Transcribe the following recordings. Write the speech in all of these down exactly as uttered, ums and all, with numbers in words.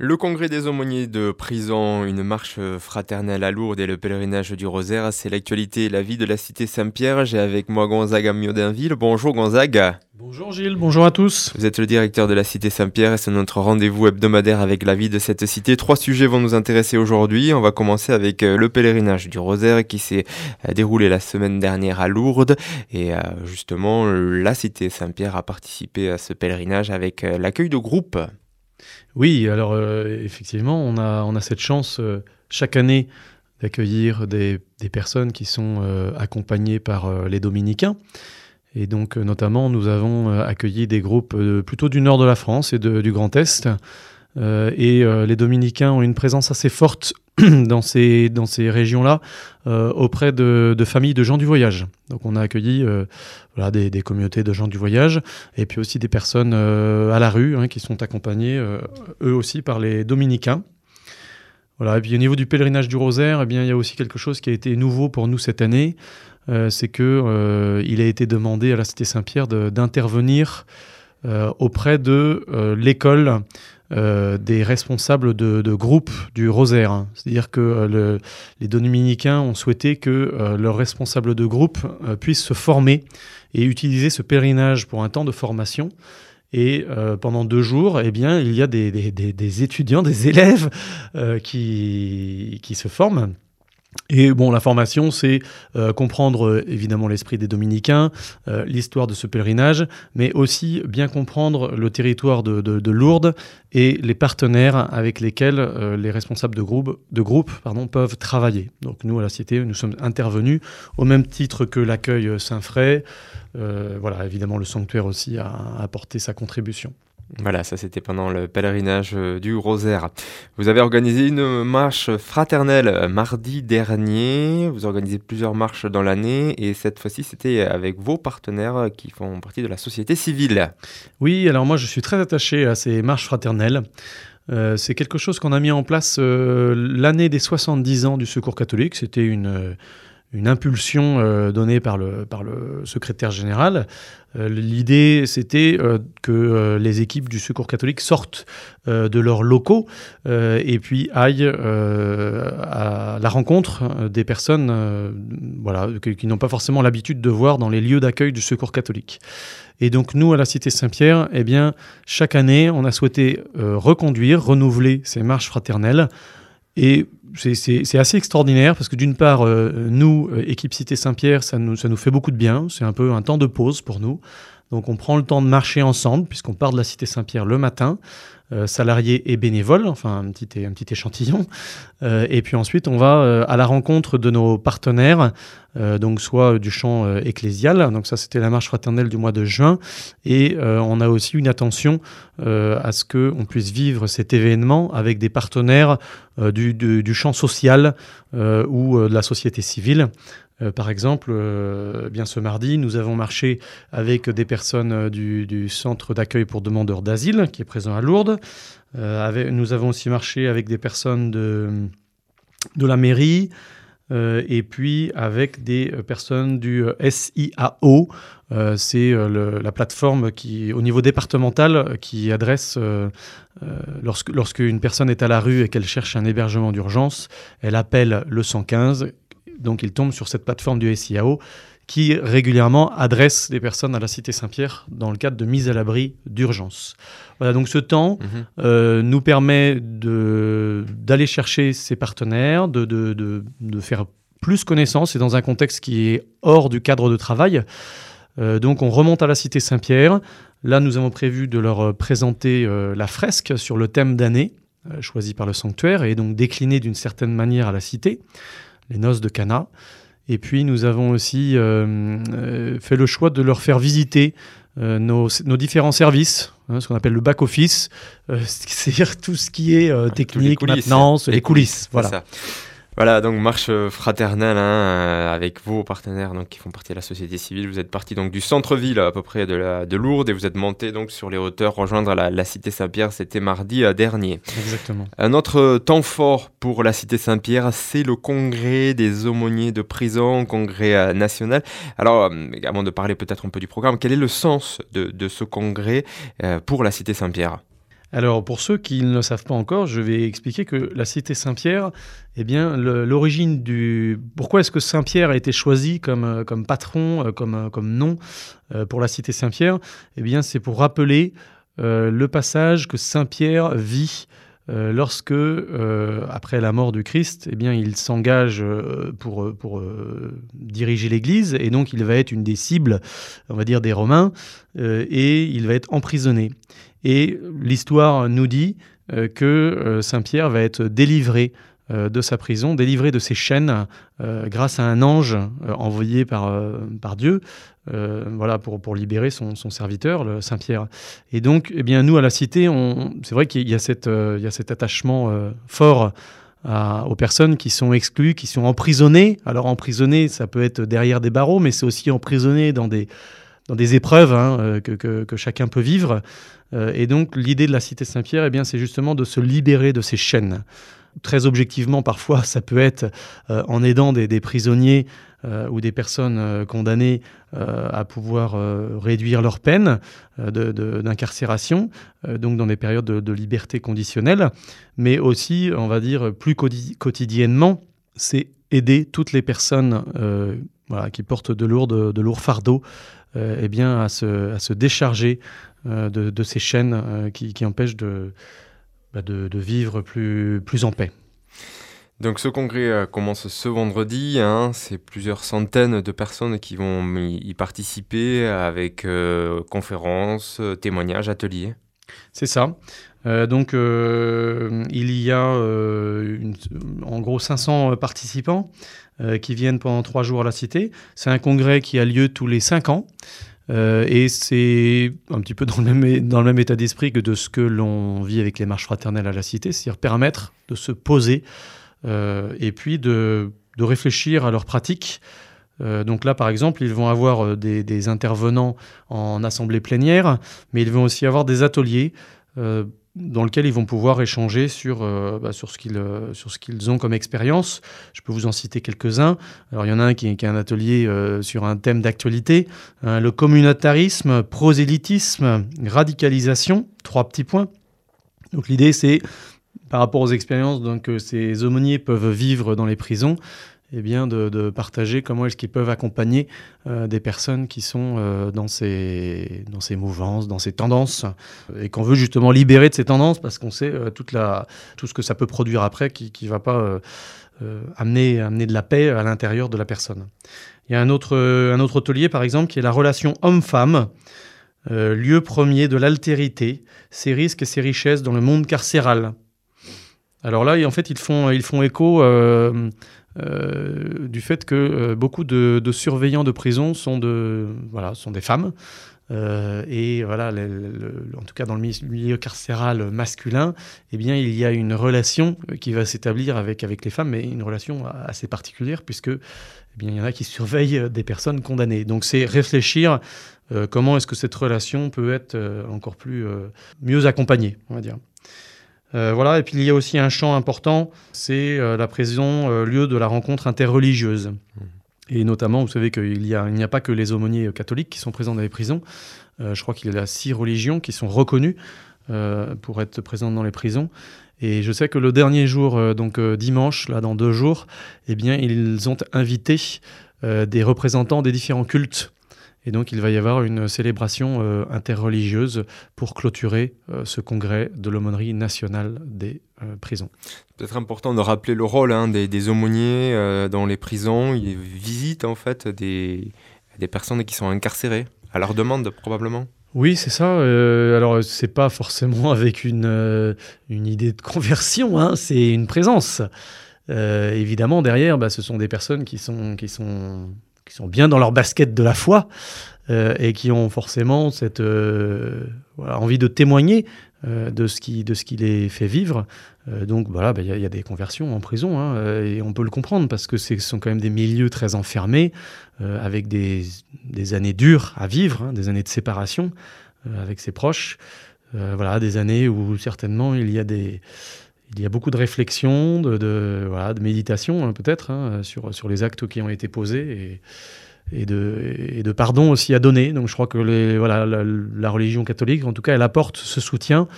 Le congrès des aumôniers de prison, une marche fraternelle à Lourdes et le pèlerinage du Rosaire, c'est l'actualité et la vie de la cité Saint-Pierre. J'ai avec moi Gonzague Miodinville. Bonjour Gonzague. Bonjour Gilles, bonjour à tous. Vous êtes le directeur de la cité Saint-Pierre et c'est notre rendez-vous hebdomadaire avec la vie de cette cité. Trois sujets vont nous intéresser aujourd'hui. On va commencer avec le pèlerinage du Rosaire qui s'est déroulé la semaine dernière à Lourdes. Et justement, la cité Saint-Pierre a participé à ce pèlerinage avec l'accueil de groupes. Oui, alors euh, effectivement, on a, on a cette chance euh, chaque année d'accueillir des, des personnes qui sont euh, accompagnées par euh, les dominicains. Et donc, euh, notamment, nous avons euh, accueilli des groupes euh, plutôt du nord de la France et de, du Grand Est. Euh, et euh, les dominicains ont une présence assez forte dans ces, dans ces régions-là euh, auprès de, de familles de gens du voyage. Donc on a accueilli euh, voilà, des, des communautés de gens du voyage et puis aussi des personnes euh, à la rue hein, qui sont accompagnées euh, eux aussi par les dominicains. Voilà. Et puis au niveau du pèlerinage du Rosaire, eh bien, il y a aussi quelque chose qui a été nouveau pour nous cette année. Euh, c'est qu'il euh, a été demandé à la Cité Saint-Pierre de, d'intervenir euh, auprès de euh, l'école Euh, des responsables de, de groupes du Rosaire. Hein. C'est-à-dire que euh, le, les dominicains ont souhaité que euh, leurs responsables de groupe euh, puissent se former et utiliser ce pèlerinage pour un temps de formation. Et euh, pendant deux jours, eh bien, il y a des, des, des, des étudiants, des élèves euh, qui, qui se forment. Et bon, la formation, c'est euh, comprendre euh, évidemment l'esprit des dominicains, euh, l'histoire de ce pèlerinage, mais aussi bien comprendre le territoire de, de, de Lourdes et les partenaires avec lesquels euh, les responsables de groupe, de groupe pardon, peuvent travailler. Donc nous, à la Cité, nous sommes intervenus au même titre que l'accueil Saint-Fray. Euh, voilà, évidemment, le sanctuaire aussi a apporté sa contribution. Voilà, ça c'était pendant le pèlerinage du Rosaire. Vous avez organisé une marche fraternelle mardi dernier. Vous organisez plusieurs marches dans l'année et cette fois-ci c'était avec vos partenaires qui font partie de la société civile. Oui, alors moi je suis très attaché à ces marches fraternelles. Euh, c'est quelque chose qu'on a mis en place euh, l'année des soixante-dix ans du Secours catholique. C'était une... Euh, une impulsion euh, donnée par le, par le secrétaire général. Euh, l'idée, c'était euh, que euh, les équipes du Secours catholique sortent euh, de leurs locaux euh, et puis aillent euh, à la rencontre des personnes euh, voilà, qui, qui n'ont pas forcément l'habitude de voir dans les lieux d'accueil du Secours catholique. Et donc nous, à la Cité Saint-Pierre, eh bien, chaque année, on a souhaité euh, reconduire, renouveler ces marches fraternelles. Et c'est, c'est, c'est assez extraordinaire parce que d'une part, euh, nous, euh, équipe Cité Saint-Pierre, ça nous, ça nous fait beaucoup de bien. C'est un peu un temps de pause pour nous. Donc on prend le temps de marcher ensemble puisqu'on part de la Cité Saint-Pierre le matin, euh, salariés et bénévoles, enfin un petit, un petit échantillon. Euh, et puis ensuite, on va euh, à la rencontre de nos partenaires, euh, donc soit du champ euh, ecclésial, donc ça c'était la marche fraternelle du mois de juin, et euh, on a aussi une attention euh, à ce qu'on puisse vivre cet événement avec des partenaires euh, du, du, du champ social euh, ou euh, de la société civile. Euh, par exemple, euh, bien ce mardi, nous avons marché avec des personnes euh, du, du centre d'accueil pour demandeurs d'asile, qui est présent à Lourdes. Euh, avec, nous avons aussi marché avec des personnes de, de la mairie, euh, et puis avec des personnes du S I A O. Euh, c'est euh, le, la plateforme qui, au niveau départemental, qui adresse, euh, euh, lorsque, lorsque une personne est à la rue et qu'elle cherche un hébergement d'urgence, elle appelle le cent quinze. Donc il tombe sur cette plateforme du S I A O qui régulièrement adresse des personnes à la Cité Saint-Pierre dans le cadre de mise à l'abri d'urgence. Voilà, donc ce temps mmh. euh, nous permet de, d'aller chercher ces partenaires, de, de, de, de faire plus connaissance et dans un contexte qui est hors du cadre de travail. Euh, donc on remonte à la Cité Saint-Pierre. Là, nous avons prévu de leur présenter euh, la fresque sur le thème d'année euh, choisi par le sanctuaire et donc décliné d'une certaine manière à la Cité. Les noces de Cana. Et puis, nous avons aussi euh, euh, fait le choix de leur faire visiter euh, nos, nos différents services, hein, ce qu'on appelle le back-office, euh, c'est-à-dire tout ce qui est euh, technique, maintenance, les, les coulisses. coulisses voilà. Ça. Voilà, donc marche fraternelle hein, euh, avec vos partenaires donc, qui font partie de la société civile. Vous êtes partis donc, du centre-ville à peu près de, la, de Lourdes et vous êtes montés donc, sur les hauteurs rejoindre la, la Cité Saint-Pierre. C'était mardi euh, dernier. Exactement. Un autre temps fort pour la Cité Saint-Pierre, c'est le congrès des aumôniers de prison, congrès euh, national. Alors, euh, avant de parler peut-être un peu du programme, quel est le sens de, de ce congrès euh, pour la Cité Saint-Pierre ? Alors, pour ceux qui ne le savent pas encore, je vais expliquer que la cité Saint-Pierre, eh bien, le- l'origine du... Pourquoi est-ce que Saint-Pierre a été choisi comme, euh, comme patron, euh, comme, euh, comme nom euh, pour la cité Saint-Pierre? Eh bien, c'est pour rappeler euh, le passage que Saint-Pierre vit euh, lorsque, euh, après la mort du Christ, eh bien, il s'engage euh, pour, euh, pour euh, diriger l'Église, et donc il va être une des cibles, on va dire, des Romains, euh, et il va être emprisonné. Et l'histoire nous dit euh, que euh, Saint-Pierre va être délivré euh, de sa prison, délivré de ses chaînes euh, grâce à un ange euh, envoyé par, euh, par Dieu euh, voilà, pour, pour libérer son, son serviteur, le Saint-Pierre. Et donc, eh bien, nous, à la Cité, on, c'est vrai qu'il y a, cette, euh, il y a cet attachement euh, fort à, aux personnes qui sont exclues, qui sont emprisonnées. Alors, emprisonnées, ça peut être derrière des barreaux, mais c'est aussi emprisonné dans des, dans des épreuves hein, euh, que, que, que chacun peut vivre. Euh, et donc, l'idée de la Cité Saint-Pierre, eh bien, c'est justement de se libérer de ces chaînes. Très objectivement, parfois, ça peut être euh, en aidant des, des prisonniers euh, ou des personnes euh, condamnées euh, à pouvoir euh, réduire leur peine euh, de, de, d'incarcération, euh, donc dans des périodes de, de liberté conditionnelle. Mais aussi, on va dire, plus quotidiennement, c'est aider toutes les personnes euh, voilà, qui portent de lourds, de lourds fardeaux euh, eh bien, à, se, à se décharger euh, de, de ces chaînes euh, qui, qui empêchent de, bah, de, de vivre plus, plus en paix. Donc ce congrès euh, commence ce vendredi, hein, c'est plusieurs centaines de personnes qui vont y, y participer avec euh, conférences, euh, témoignages, ateliers. C'est ça. Euh, donc euh, il y a euh, une, en gros cinq cents participants euh, qui viennent pendant trois jours à la Cité. C'est un congrès qui a lieu tous les cinq ans. Euh, et c'est un petit peu dans le, même, dans le même état d'esprit que de ce que l'on vit avec les marches fraternelles à la Cité, c'est-à-dire permettre de se poser euh, et puis de, de réfléchir à leurs pratiques. Euh, donc là, par exemple, ils vont avoir des, des intervenants en assemblée plénière, mais ils vont aussi avoir des ateliers euh, dans lesquels ils vont pouvoir échanger sur, euh, bah, sur, ce qu'ils, euh, sur ce qu'ils ont comme expérience. Je peux vous en citer quelques-uns. Alors, il y en a un qui, qui a un atelier euh, sur un thème d'actualité, hein, le communautarisme, prosélytisme, radicalisation, trois petits points. Donc l'idée, c'est, par rapport aux expériences donc, que ces aumôniers peuvent vivre dans les prisons, eh bien, de, de partager comment est-ce qu'ils peuvent accompagner euh, des personnes qui sont euh, dans, ces, dans ces mouvances, dans ces tendances, et qu'on veut justement libérer de ces tendances parce qu'on sait euh, toute la, tout ce que ça peut produire après qui ne va pas euh, euh, amener, amener de la paix à l'intérieur de la personne. Il y a un autre, un autre atelier, par exemple, qui est la relation homme-femme, euh, lieu premier de l'altérité, ses risques et ses richesses dans le monde carcéral. Alors là, en fait, ils font, ils font écho... Euh, Euh, du fait que euh, beaucoup de, de surveillants de prison sont, de, voilà, sont des femmes. Euh, et voilà, le, le, en tout cas dans le milieu carcéral masculin, eh bien, il y a une relation qui va s'établir avec, avec les femmes, mais une relation assez particulière puisque eh bien, il y en a qui surveillent des personnes condamnées. Donc c'est réfléchir euh, comment est-ce que cette relation peut être euh, encore plus euh, mieux accompagnée, on va dire. Euh, voilà, et puis il y a aussi un champ important, c'est euh, la prison, euh, lieu de la rencontre interreligieuse. Mmh. Et notamment, vous savez qu'il y a, il n'y a pas que les aumôniers catholiques qui sont présents dans les prisons. Euh, je crois qu'il y a six religions qui sont reconnues euh, pour être présentes dans les prisons. Et je sais que le dernier jour, euh, donc euh, dimanche, là dans deux jours, eh bien, ils ont invité euh, des représentants des différents cultes. Et donc, il va y avoir une célébration euh, interreligieuse pour clôturer euh, ce congrès de l'aumônerie nationale des euh, prisons. C'est peut-être important de rappeler le rôle hein, des, des aumôniers euh, dans les prisons. Ils visitent en fait des, des personnes qui sont incarcérées, à leur demande probablement. Oui, c'est ça. Euh, alors, c'est pas forcément avec une, euh, une idée de conversion, hein, c'est une présence. Euh, évidemment, derrière, bah, ce sont des personnes qui sont... Qui sont qui sont bien dans leur basket de la foi euh, et qui ont forcément cette euh, voilà, envie de témoigner euh, de, ce qui, de ce qui les fait vivre. Euh, donc voilà, bah, y, y a des conversions en prison hein, et on peut le comprendre parce que ce sont quand même des milieux très enfermés euh, avec des, des années dures à vivre, hein, des années de séparation euh, avec ses proches. Euh, voilà, des années où certainement il y a des... Il y a beaucoup de réflexion, de, de, voilà, de méditation hein, peut-être, hein, sur, sur les actes qui ont été posés et, et, de, et de pardon aussi à donner. Donc je crois que les, voilà, la, la religion catholique, en tout cas, elle apporte ce soutien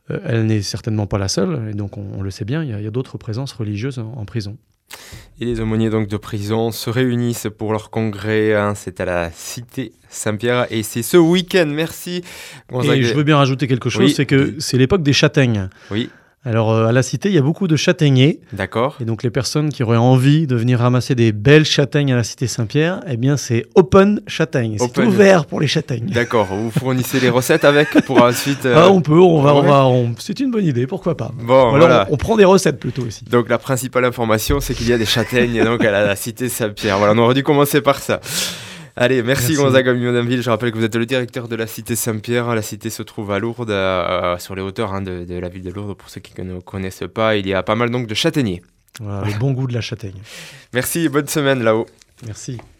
Euh, elle n'est certainement pas la seule, et donc on, on le sait bien, il y a, il y a d'autres présences religieuses en, en prison. Et les aumôniers donc de prison se réunissent pour leur congrès, hein, c'est à la Cité Saint-Pierre et c'est ce week-end. Merci Gonzague. Et je veux bien rajouter quelque chose, oui. c'est que c'est l'époque des châtaignes. Oui. Alors euh, à la Cité, il y a beaucoup de châtaigniers. D'accord. Et donc les personnes qui auraient envie de venir ramasser des belles châtaignes à la Cité Saint-Pierre, eh bien c'est open châtaigne, c'est Open. ouvert pour les châtaignes. D'accord, vous fournissez les recettes avec pour ensuite... Euh... Ah, on peut, on va, ouais. on va, on... c'est une bonne idée, pourquoi pas. Bon, alors, voilà. on, on prend des recettes plutôt aussi. Donc la principale information, c'est qu'il y a des châtaignes donc à la, la Cité Saint-Pierre. Voilà, on aurait dû commencer par ça. Allez, merci, merci. Gonzague Miondanville. Je rappelle que vous êtes le directeur de la Cité Saint-Pierre. La cité se trouve à Lourdes, euh, sur les hauteurs hein, de, de la ville de Lourdes. Pour ceux qui ne connaissent pas, il y a pas mal donc de châtaigniers. Voilà, le bon goût de la châtaigne. Merci, bonne semaine là-haut. Merci.